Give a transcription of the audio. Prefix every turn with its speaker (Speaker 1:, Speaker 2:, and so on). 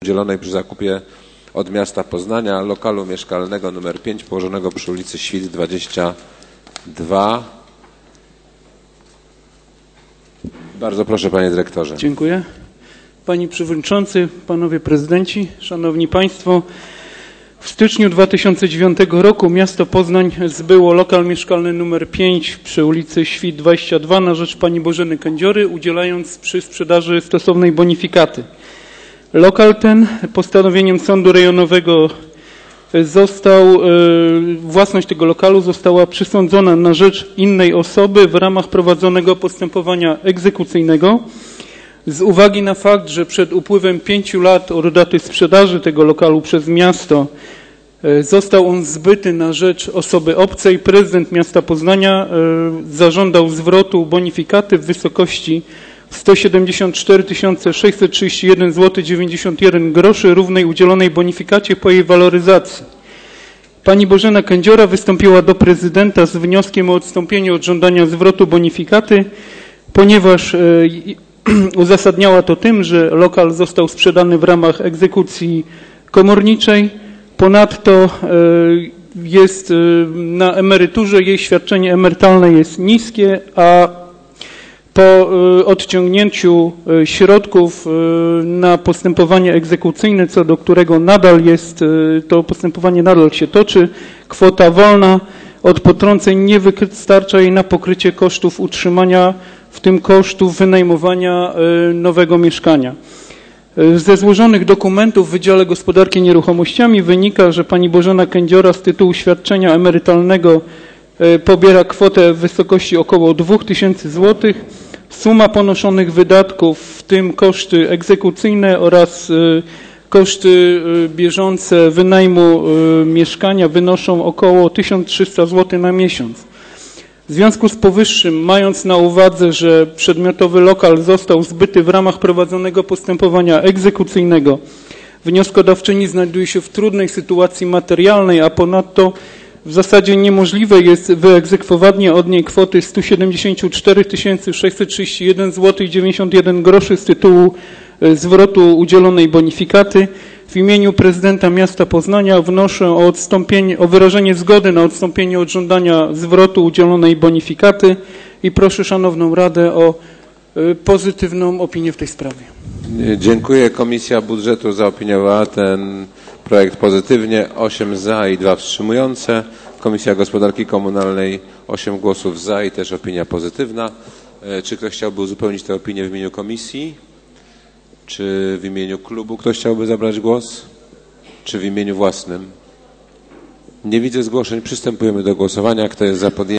Speaker 1: udzielonej przy zakupie od miasta Poznania lokalu mieszkalnego nr 5 położonego przy ulicy Świt 22. Bardzo proszę, panie dyrektorze.
Speaker 2: Dziękuję. Panie Przewodniczący, Panowie Prezydenci, Szanowni Państwo. W styczniu 2009 roku miasto Poznań zbyło lokal mieszkalny nr 5 przy ulicy Świt 22 na rzecz pani Bożeny Kędziory, udzielając przy sprzedaży stosownej bonifikaty. Lokal ten postanowieniem Sądu Rejonowego własność tego lokalu została przysądzona na rzecz innej osoby w ramach prowadzonego postępowania egzekucyjnego. Z uwagi na fakt, że przed upływem 5 lat od daty sprzedaży tego lokalu przez miasto został on zbyty na rzecz osoby obcej, prezydent miasta Poznania zażądał zwrotu bonifikaty w wysokości 174 631 zł 91 groszy równej udzielonej bonifikacie po jej waloryzacji. Pani Bożena Kędziora wystąpiła do prezydenta z wnioskiem o odstąpienie od żądania zwrotu bonifikaty, ponieważ uzasadniała to tym, że lokal został sprzedany w ramach egzekucji komorniczej. Ponadto jest na emeryturze, jej świadczenie emerytalne jest niskie, a po odciągnięciu środków na postępowanie egzekucyjne, co do którego nadal jest, to postępowanie nadal się toczy, kwota wolna od potrąceń nie wystarcza jej na pokrycie kosztów utrzymania, w tym kosztów wynajmowania nowego mieszkania. Ze złożonych dokumentów w Wydziale Gospodarki Nieruchomościami wynika, że pani Bożena Kędziora z tytułu świadczenia emerytalnego pobiera kwotę w wysokości około 2000 zł. Suma ponoszonych wydatków, w tym koszty egzekucyjne oraz koszty bieżące wynajmu mieszkania wynoszą około 1300 zł na miesiąc. W związku z powyższym, mając na uwadze, że przedmiotowy lokal został zbyty w ramach prowadzonego postępowania egzekucyjnego, wnioskodawczyni znajduje się w trudnej sytuacji materialnej, a ponadto w zasadzie niemożliwe jest wyegzekwowanie od niej kwoty 174 631 zł 91 groszy z tytułu zwrotu udzielonej bonifikaty. W imieniu prezydenta miasta Poznania wnoszę o wyrażenie zgody na odstąpienie od żądania zwrotu udzielonej bonifikaty i proszę Szanowną Radę o pozytywną opinię w tej sprawie.
Speaker 1: Dziękuję. Komisja Budżetu zaopiniowała ten projekt pozytywnie. 8 za i 2 wstrzymujące. Komisja Gospodarki Komunalnej 8 głosów za i też opinia pozytywna. Czy ktoś chciałby uzupełnić tę opinię w imieniu komisji? Czy w imieniu klubu ktoś chciałby zabrać głos? Czy w imieniu własnym? Nie widzę zgłoszeń. Przystępujemy do głosowania. Kto jest za podjęciem